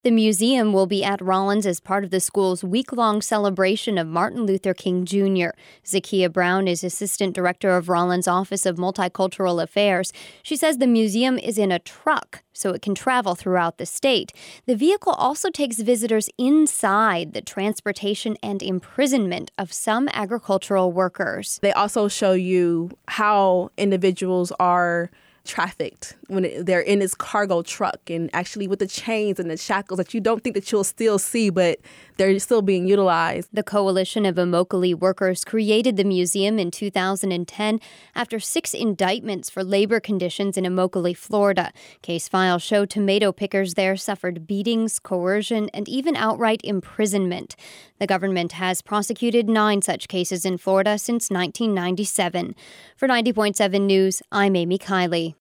The museum will be at Rollins as part of the school's week-long celebration of Martin Luther King Jr. Zakiya Brown is Assistant Director of Rollins' Office of Multicultural Affairs. She says the museum is in a truck, so it can travel throughout the state. The vehicle also takes visitors inside the transportation and imprisonment of some agricultural workers. They also show you how individuals are trafficked when they're in this cargo truck and actually with the chains and the shackles that you don't think that you'll still see, but they're still being utilized. The Coalition of Immokalee Workers created the museum in 2010 after 6 indictments for labor conditions in Immokalee, Florida. Case files show tomato pickers there suffered beatings, coercion, and even outright imprisonment. The government has prosecuted 9 such cases in Florida since 1997. For 90.7 News, I'm Amy Kiley.